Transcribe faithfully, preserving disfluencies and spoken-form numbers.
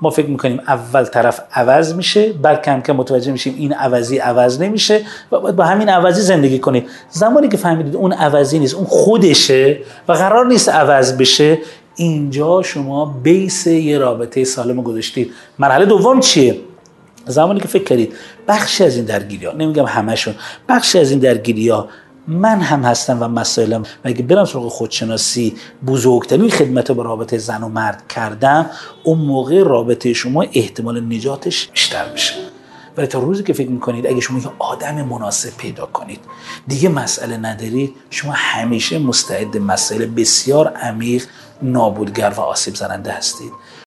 ما فکر میکنیم اول طرف عوض میشه، بعد کم کم متوجه میشیم این عوضی عوض نمیشه و باید با همین عوضی زندگی کنید. زمانی که فهمیدید اون عوضی نیست، اون خودشه و قرار نیست عوض بشه، اینجا شما بیس یه رابطه سالم گذاشتید. مرحله دوم چیه؟ زمانی که فکر کردید بخشی از این درگیری‌ها، نمیگم همشون، بخشی از این درگیری‌ها من هم هستم و مسائلم و اگه برم سراغ خودشناسی بزرگترین خدمت به رابطه زن و مرد کردم، اون موقع رابطه شما احتمال نجاتش بیشتر میشه. ولی تا روزی که فکر میکنید اگه شما یه آدم مناسب پیدا کنید دیگه مسئله ندارید، شما همیشه مستعد مسائل بسیار عمیق، نابودگر و آسیب زننده هستید.